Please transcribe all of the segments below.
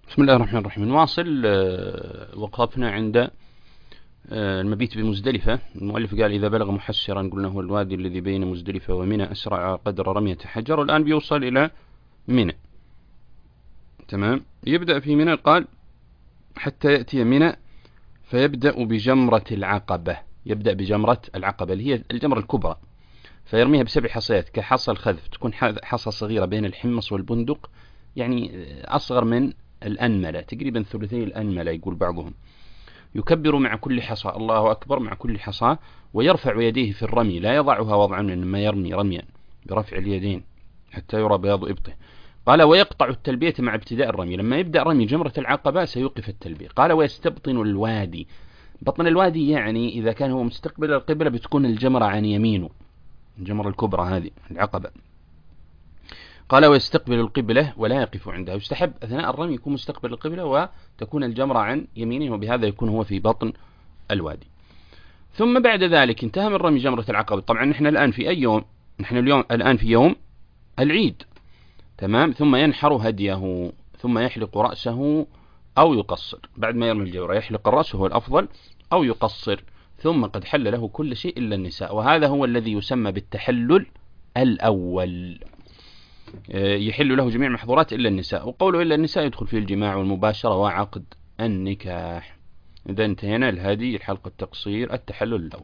بسم الله الرحمن الرحيم. نواصل. وقفنا عند المبيت بمزدلفة. المؤلف قال إذا بلغ محسرا قلنا هو الوادي الذي بين مزدلفة ومنى أسرع قدر رمية حجر. والآن بيوصل إلى منى. تمام. يبدأ في منى قال حتى يأتي منى فيبدأ بجمرة العقبة. يبدأ بجمرة العقبة اللي هي الجمرة الكبرى، فيرميها ب7 حصيات كحصى الخذف، تكون حصى صغيرة بين الحمص والبندق، يعني أصغر من الأنملة، تقريبا ثلثي الأنملة يقول بعضهم. يكبر مع كل حصى، الله أكبر مع كل حصى، ويرفع يديه في الرمي، لا يضعها وضعا لما يرمي رميا برفع اليدين حتى يرى بياض إبطه. قال ويقطع التلبية مع ابتداء الرمي، لما يبدأ رمي جمرة العقبة سيوقف التلبية. قال ويستبطن الوادي. بطن الوادي يعني إذا كان هو مستقبل القبلة بتكون الجمرة عن يمينه، الجمرة الكبرى هذه العقبة. قال ويستقبل القبلة ولا يقف عندها. يستحب أثناء الرمي يكون مستقبل القبلة وتكون الجمرة عن يمينه، وبهذا يكون هو في بطن الوادي. ثم بعد ذلك انتهى من رمي جمرة العقبة. طبعا نحن الآن في أي يوم؟ نحن الآن في يوم العيد. تمام. ثم ينحر هديه، ثم يحلق رأسه أو يقصر. بعد ما يرمي الجمرة يحلق الرأس هو الأفضل، أو يقصر. ثم قد حل له كل شيء إلا النساء، وهذا هو الذي يسمى بالتحلل الأول. يحل له جميع المحظورات إلا النساء، وقوله إلا النساء يدخل فيه الجماع والمباشرة وعقد النكاح. إذا انتهينا الهدي، الحلق، التقصير، التحلل الأول.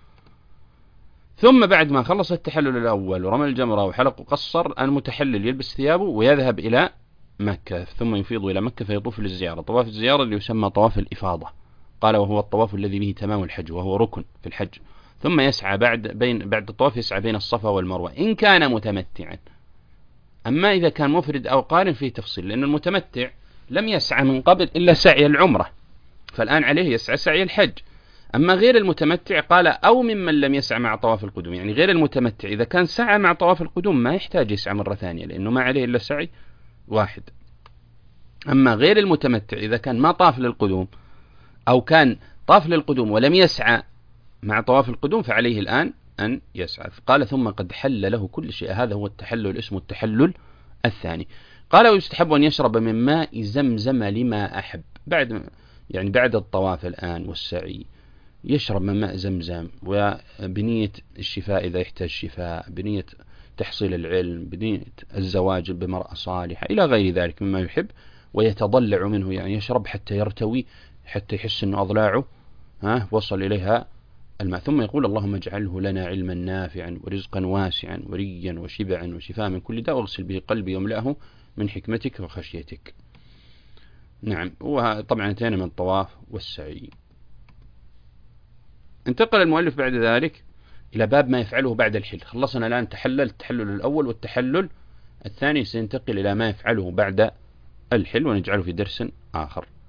ثم بعد ما خلص التحلل الأول ورمى الجمرة وحلق وقصر، المتحلل يلبس ثيابه ويذهب إلى مكة، ثم يفيض إلى مكة فيطوف للزيارة. طواف الزيارة اللي يسمى طواف الإفاضة. قال وهو الطواف الذي به تمام الحج، وهو ركن في الحج. ثم يسعى بعد الطواف يسعى بين الصفا والمروة إن كان متمتعا. أما إذا كان مفرد أو قارن فيه تفصيل، لأن المتمتع لم يسعى من قبل إلا سعي العمرة، فالآن عليه يسعى سعي الحج. أما غير المتمتع قال أو ممن لم يسعى مع طواف القدوم، يعني غير المتمتع إذا كان سعى مع طواف القدوم ما يحتاج يسعى مرة ثانية، لأنه ما عليه إلا سعي واحد. أما غير المتمتع إذا كان ما طاف للقدوم، أو كان طاف للقدوم ولم يسعى مع طواف القدوم، فعليه الآن أن يسعى. قال ثم قد حل له كل شيء. هذا هو التحلل، اسمه التحلل الثاني. قال ويستحب أن يشرب من ماء زمزم لما أحب. بعد الطواف الآن والسعي يشرب من ماء زمزم، وبنية الشفاء إذا يحتاج شفاء، بنية تحصيل العلم، بنية الزواج بمرأة صالحة، إلى غير ذلك مما يحب. ويتضلع منه، يعني يشرب حتى يرتوي، حتى يحس أن أضلاعه وصل إليها الماء. ثم يقول اللهم اجعله لنا علما نافعا ورزقا واسعا وريا وشبعا وشفاء من كل داء، واغسل به قلبي واملأه من حكمتك وخشيتك. نعم. وطبعا انتهينا من الطواف والسعي. انتقل المؤلف بعد ذلك إلى باب ما يفعله بعد الحل. خلصنا الآن التحلل الأول والتحلل الثاني، سينتقل إلى ما يفعله بعد الحل ونجعله في درس آخر.